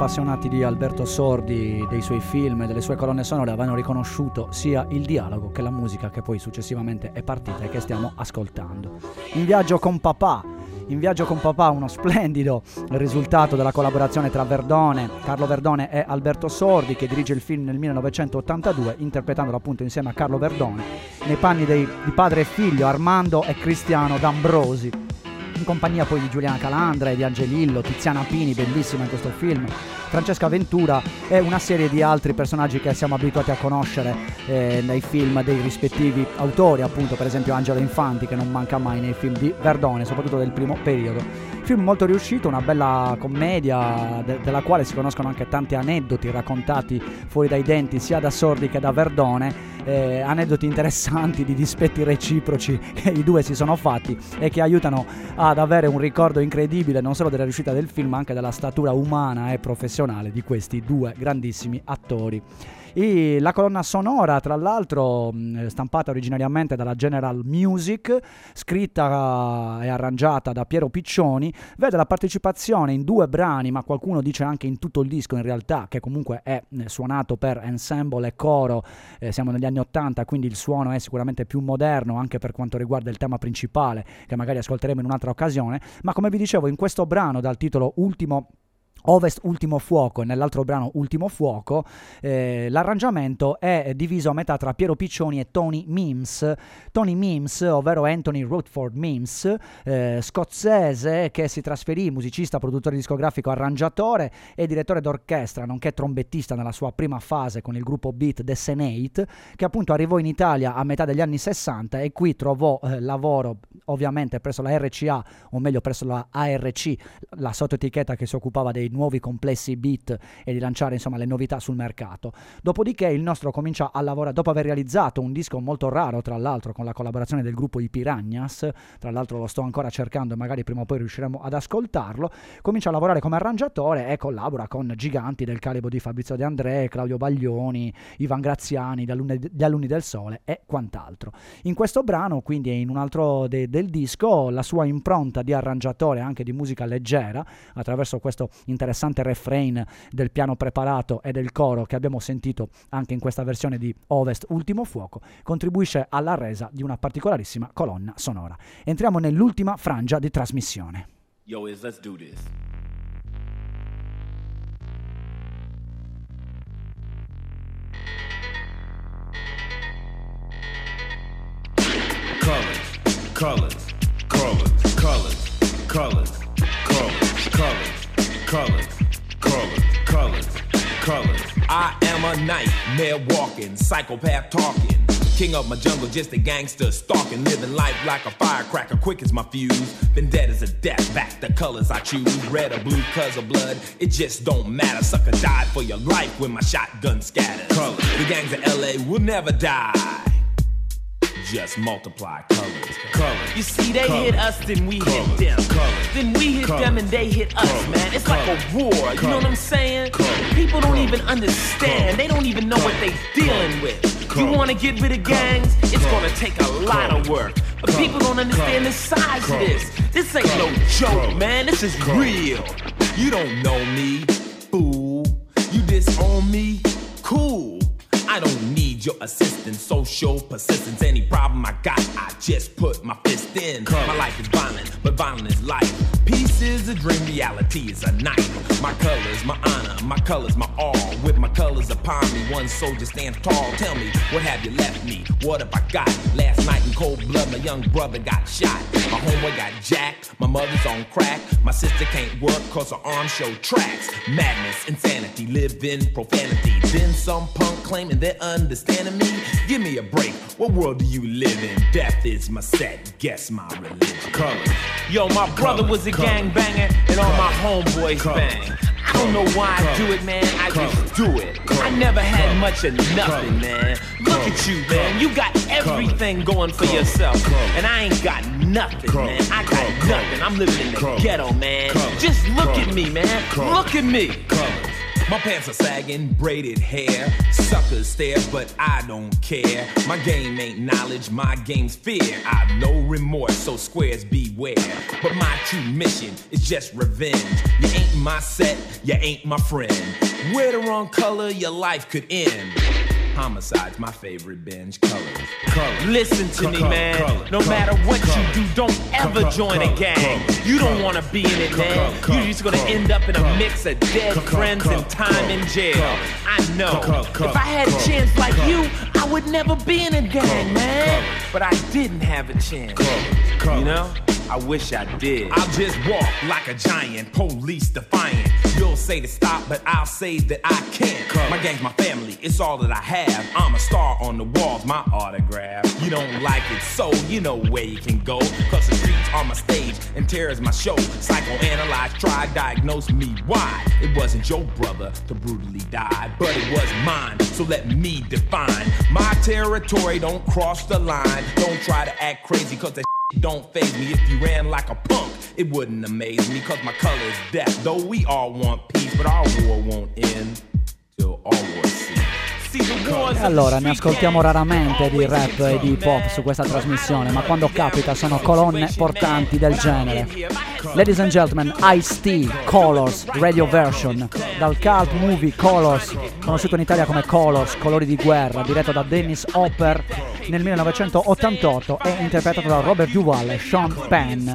Speaker 5: appassionati di Alberto Sordi, dei suoi film e delle sue colonne sonore avevano riconosciuto sia il dialogo che la musica che poi successivamente è partita e che stiamo ascoltando. In viaggio con papà, in viaggio con papà, uno splendido risultato della collaborazione tra Verdone, Carlo Verdone e Alberto Sordi, che dirige il film nel millenovecentottantadue, interpretandolo appunto insieme a Carlo Verdone, nei panni dei, di padre e figlio Armando e Cristiano D'Ambrosi, in compagnia poi di Giuliana Calandra e di Angelillo, Tiziana Pini, bellissima in questo film, Francesca Ventura e una serie di altri personaggi che siamo abituati a conoscere eh, nei film dei rispettivi autori, appunto per esempio Angelo Infanti, che non manca mai nei film di Verdone, soprattutto del primo periodo. Film molto riuscito, una bella commedia de- della quale si conoscono anche tanti aneddoti raccontati fuori dai denti sia da Sordi che da Verdone, eh, aneddoti interessanti di dispetti reciproci che i due si sono fatti e che aiutano ad avere un ricordo incredibile non solo della riuscita del film ma anche della statura umana e professionale di questi due grandissimi attori. E la colonna sonora, tra l'altro, stampata originariamente dalla General Music, scritta e arrangiata da Piero Piccioni, vede la partecipazione in due brani, ma qualcuno dice anche in tutto il disco in realtà, che comunque è suonato per ensemble e coro, eh, siamo negli anni ottanta, quindi il suono è sicuramente più moderno anche per quanto riguarda il tema principale, che magari ascolteremo in un'altra occasione, ma come vi dicevo in questo brano dal titolo Ultimo Ovest Ultimo Fuoco e nell'altro brano Ultimo Fuoco, eh, l'arrangiamento è diviso a metà tra Piero Piccioni e Tony Mims. Tony Mims, ovvero Anthony Rutherford Mims, eh, scozzese che si trasferì, musicista, produttore discografico, arrangiatore e direttore d'orchestra, nonché trombettista nella sua prima fase con il gruppo beat The Senate, che appunto arrivò in Italia a metà degli anni sessanta e qui trovò eh, lavoro ovviamente presso la R C A, o meglio presso la A R C, la sottoetichetta che si occupava dei nuovi complessi beat e di lanciare insomma le novità sul mercato. Dopodiché il nostro comincia a lavorare, dopo aver realizzato un disco molto raro tra l'altro con la collaborazione del gruppo I Piranhas, tra l'altro lo sto ancora cercando e magari prima o poi riusciremo ad ascoltarlo, comincia a lavorare come arrangiatore e collabora con giganti del calibro di Fabrizio De André, Claudio Baglioni, Ivan Graziani, gli alunni, gli alunni del Sole e quant'altro. In questo brano, quindi in un altro de, del disco, la sua impronta di arrangiatore anche di musica leggera attraverso questo interessante refrain del piano preparato e del coro che abbiamo sentito anche in questa versione di Ovest Ultimo Fuoco, contribuisce alla resa di una particolarissima colonna sonora. Entriamo nell'ultima frangia di trasmissione.
Speaker 11: Yo, is let's do this. Colors, colors, colors, colors, colors, colors, colors. Colors, colors, colors, colors. I am a nightmare walking, psychopath talking. King of my jungle, just a gangster stalking. Living life like a firecracker, quick as my fuse. Been dead as a death, back the colors I choose. Red or blue, cause of blood, it just don't matter. Sucker died for your life when my shotgun scatters. Colors, the gangs of L A will never die. Just multiply colors, colors. You see, they colors, hit us, then we colors, hit them. Colors, then we hit colors, them and they hit us, colors, man. It's colors, like a war, you colors, know what I'm saying? Colors, People don't even understand. Colors, they don't even know colors, what they dealing with. Colors, you want to get rid of gangs? Colors, it's going to take a lot of work. But colors, people don't understand colors, the size colors, of this. This ain't colors, no joke, colors, man. This is colors, real. You don't know me, fool. You disown me? Cool. I don't need your assistance, social persistence. Any problem I got, I just put my fist in. Colors. My life is violent, but violent is life. Peace is a dream, reality is a knife. My colors, my honor, my colors, my all. With my colors upon me, one soldier stands tall. Tell me, what have you left me? What have I got? Last night in cold blood, my young brother got shot. My homeboy got jacked, my mother's on crack. My sister can't work cause her arms show tracks. Madness, insanity, live in profanity. Then some punk claiming they're understanding me. Give me a break, what world do you live in? Death is my set, guess my religion. Colors. Yo, my brother was a gangbanger and all my homeboys bang. I don't know why I do it, man, I just do it. I never had much of nothing, man. Look at you, man, you got everything going for yourself. And I ain't got nothing, man, I got nothing. I'm living in the ghetto, man. Just look at me, man, look at me. My pants are sagging, braided hair. Suckers stare, but I don't care. My game ain't knowledge, my game's fear. I've no remorse, so squares beware. But my true mission is just revenge. You ain't my set, you ain't my friend. Wear the wrong color, your life could end. Homicide's my favorite binge. Colors, colors.
Speaker 12: Listen to
Speaker 11: Co-
Speaker 12: me,
Speaker 11: color,
Speaker 12: man.
Speaker 11: color,
Speaker 12: no
Speaker 11: color,
Speaker 12: matter what
Speaker 11: color,
Speaker 12: you do, don't ever
Speaker 11: color,
Speaker 12: join
Speaker 11: color,
Speaker 12: a gang.
Speaker 11: color,
Speaker 12: you don't
Speaker 11: color,
Speaker 12: want to be in it, man.
Speaker 11: color, color,
Speaker 12: You're just gonna
Speaker 11: color,
Speaker 12: end up in a
Speaker 11: color,
Speaker 12: mix of dead
Speaker 11: color,
Speaker 12: friends
Speaker 11: color,
Speaker 12: and time
Speaker 11: color,
Speaker 12: in jail.
Speaker 11: color,
Speaker 12: I know.
Speaker 11: color, color,
Speaker 12: if I had a
Speaker 11: color,
Speaker 12: chance like
Speaker 11: color,
Speaker 12: you, I would never be in a gang,
Speaker 11: color,
Speaker 12: man.
Speaker 11: color.
Speaker 12: But I didn't have a chance.
Speaker 11: Color, color.
Speaker 12: You know? I wish I did.
Speaker 11: I'll just walk like a giant, police defiant. You'll say to stop, but I'll say that I can't. Color. My gang's my family, it's all that I have. I'm a star on the walls, my autograph. You don't like it, so you know where you can go. Cause the streets are my stage and terror's my show. Psychoanalyze, try, diagnose me why. It wasn't your brother to brutally die, but it was mine, so let me define. My territory, don't cross the line. Don't try to act crazy, cause that don't faze me. If you ran like a punk, it wouldn't amaze me, cause my color is death. Though we all want peace, but our war won't end till all wars cease.
Speaker 5: E allora ne ascoltiamo raramente di rap e di hip hop su questa trasmissione, ma quando capita sono colonne portanti del genere. Ladies and gentlemen, Ice-T, Colors, radio version, dal cult movie Colors, conosciuto in Italia come Colors, Colori di guerra, diretto da Dennis Hopper nel millenovecentottantotto e interpretato da Robert Duvall e Sean Penn.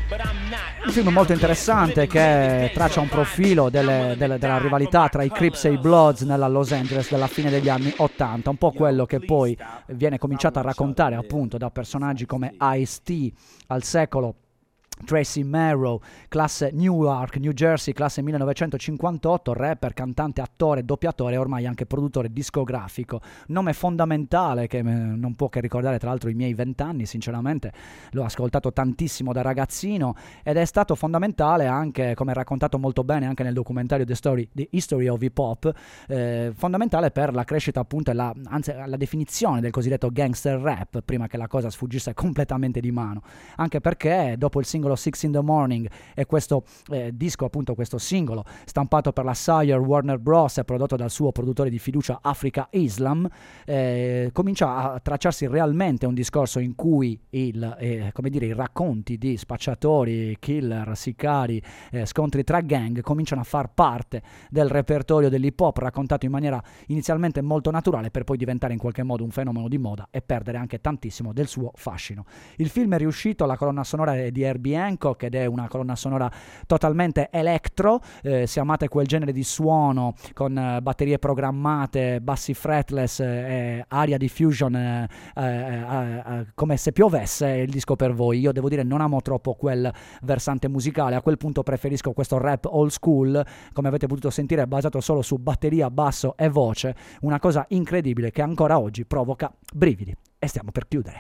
Speaker 5: Un film molto interessante che traccia un profilo delle, delle, della rivalità tra i Crips e i Bloods nella Los Angeles della fine degli anni ottanta, un po' quello che poi viene cominciato a raccontare appunto da personaggi come Ice-T al secolo, Tracy Merrow, classe Newark, New Jersey, classe millenovecentocinquantotto, rapper, cantante, attore, doppiatore e ormai anche produttore discografico. Nome fondamentale che eh, non può che ricordare tra l'altro i miei vent'anni, sinceramente l'ho ascoltato tantissimo da ragazzino ed è stato fondamentale anche, come raccontato molto bene anche nel documentario The Story, The History of Hip Hop, eh, fondamentale per la crescita appunto e la, anzi la definizione del cosiddetto gangster rap prima che la cosa sfuggisse completamente di mano, anche perché dopo il singolo Six in the Morning e questo eh, disco, appunto questo singolo stampato per la Sire Warner Bros. E prodotto dal suo produttore di fiducia Africa Islam, eh, comincia a tracciarsi realmente un discorso in cui il, eh, come dire, i racconti di spacciatori, killer, sicari, eh, scontri tra gang cominciano a far parte del repertorio dell'hip hop, raccontato in maniera inizialmente molto naturale per poi diventare in qualche modo un fenomeno di moda e perdere anche tantissimo del suo fascino. Il film è riuscito, la colonna sonora è di Herbie Hancock ed è una colonna sonora totalmente electro, eh, se amate quel genere di suono con eh, batterie programmate, bassi fretless, eh, aria di fusion, eh, eh, eh, eh, come se piovesse, il disco per voi. Io devo dire non amo troppo quel versante musicale, a quel punto preferisco questo rap old school, come avete potuto sentire basato solo su batteria, basso e voce, una cosa incredibile che ancora oggi provoca brividi. E stiamo per chiudere.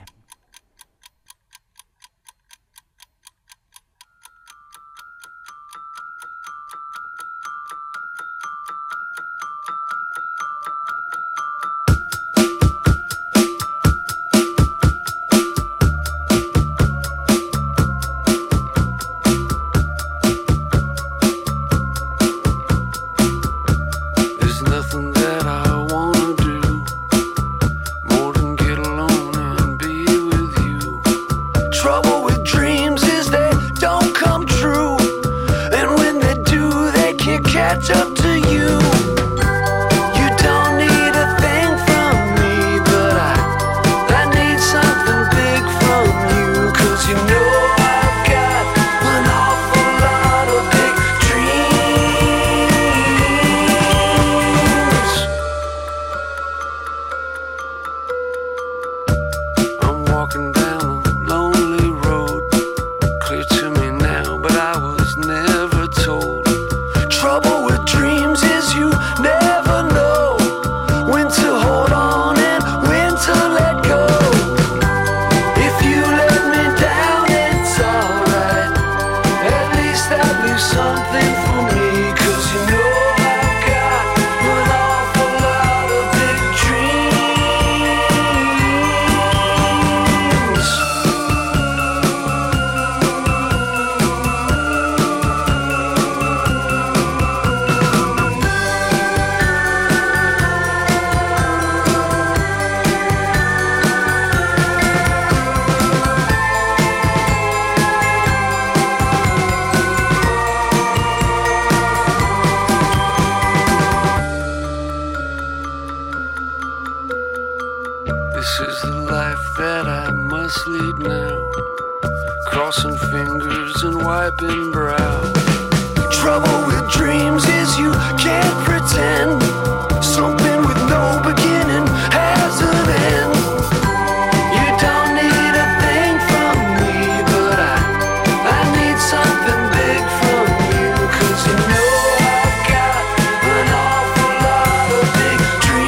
Speaker 13: Nothing that I wanna do more than get alone and be asleep now, crossing fingers and wiping brow. Trouble with dreams is you can't pretend something with no beginning has an end. You don't need a thing from me, but I, I need something big from you, 'cause you know I've got an awful lot of big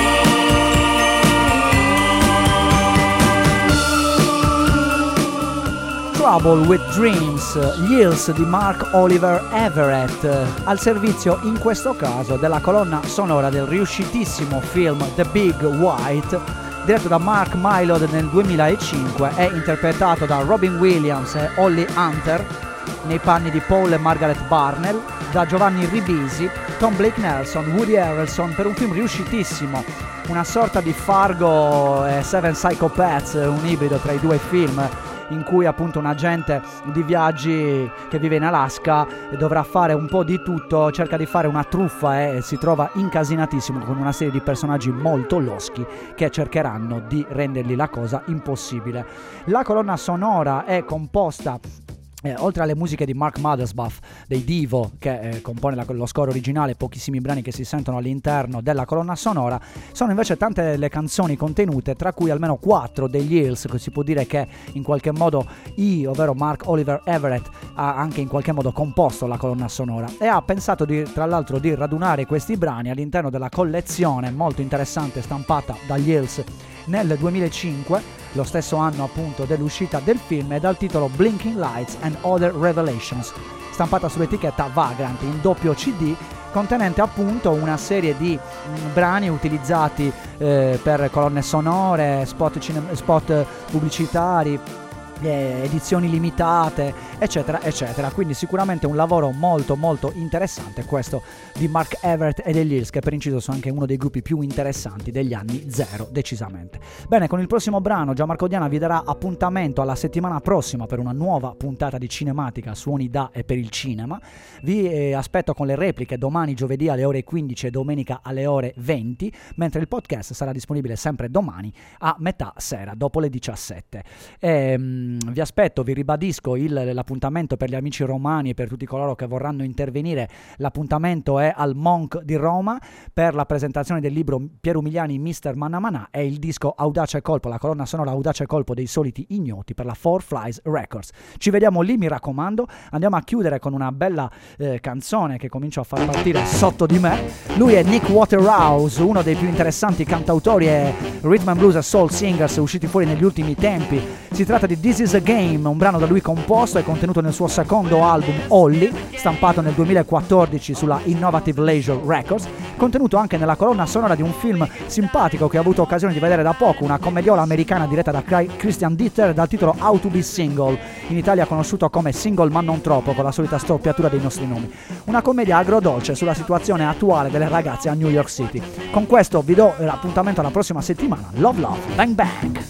Speaker 13: dreams.
Speaker 5: Trouble with Dreams, gli Hills di Mark Oliver Everett, al servizio in questo caso della colonna sonora del riuscitissimo film The Big White, diretto da Mark Mylod nel duemilacinque e interpretato da Robin Williams e Holly Hunter nei panni di Paul e Margaret Barnell, da Giovanni Ribisi, Tom Blake Nelson, Woody Harrelson, per un film riuscitissimo, una sorta di Fargo e Seven Psychopaths, un ibrido tra i due film, in cui appunto un agente di viaggi che vive in Alaska dovrà fare un po' di tutto, cerca di fare una truffa e si trova incasinatissimo con una serie di personaggi molto loschi che cercheranno di rendergli la cosa impossibile. La colonna sonora è composta Eh, oltre alle musiche di Mark Mothersbaugh dei Divo, che eh, compone la, lo score originale, pochissimi brani che si sentono all'interno della colonna sonora, sono invece tante le canzoni contenute, tra cui almeno quattro degli Hills, che si può dire che in qualche modo I, ovvero Mark Oliver Everett, ha anche in qualche modo composto la colonna sonora e ha pensato di, tra l'altro di radunare questi brani all'interno della collezione molto interessante stampata dagli Hills nel duemilacinque, lo stesso anno appunto dell'uscita del film, e dal titolo Blinking Lights and Other Revelations, stampata sull'etichetta Vagrant in doppio C D, contenente appunto una serie di mh, brani utilizzati eh, per colonne sonore, spot, cine- spot pubblicitari, eh, edizioni limitate, eccetera eccetera. Quindi sicuramente un lavoro molto molto interessante questo di Mark Everett e degli Hills, che per inciso sono anche uno dei gruppi più interessanti degli anni zero, decisamente. Bene, con il prossimo brano Gianmarco Diana vi darà appuntamento alla settimana prossima per una nuova puntata di Cinematica, Suoni da e per il cinema. Vi eh, aspetto con le repliche domani giovedì alle ore quindici e domenica alle ore venti, mentre il podcast sarà disponibile sempre domani a metà sera, dopo le diciassette. E, mh, vi aspetto, vi ribadisco il, l'appuntamento per gli amici romani e per tutti coloro che vorranno intervenire. L'appuntamento è al Monk di Roma per la presentazione del libro Piero Umiliani mister Manna Manà e il disco Audace e Colpo, la colonna sonora Audace e Colpo dei Soliti Ignoti per la Four Flies Records. Ci vediamo lì, mi raccomando. Andiamo a chiudere con una bella eh, canzone che comincio a far partire sotto di me. Lui è Nick Waterhouse, uno dei più interessanti cantautori e rhythm and blues e soul singers usciti fuori negli ultimi tempi. Si tratta di This Is a Game, un brano da lui composto e contenuto nel suo secondo album Holly, stampato nel duemilaquattordici sulla Innovative Leisure Records, contenuto anche nella colonna sonora di un film simpatico che ho avuto occasione di vedere da poco, una commediola americana diretta da Christian Ditter dal titolo How to Be Single, in Italia conosciuto come Single ma non troppo, con la solita storpiatura dei nostri nomi. Una commedia agrodolce sulla situazione attuale delle ragazze a New York City. Con questo vi do l'appuntamento alla prossima settimana. Love Love, Bang Bang!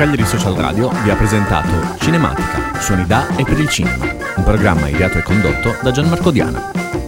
Speaker 1: Cagliari Social Radio vi ha presentato Cinematica, suoni da e per il cinema, un programma ideato e condotto da Gianmarco Diana.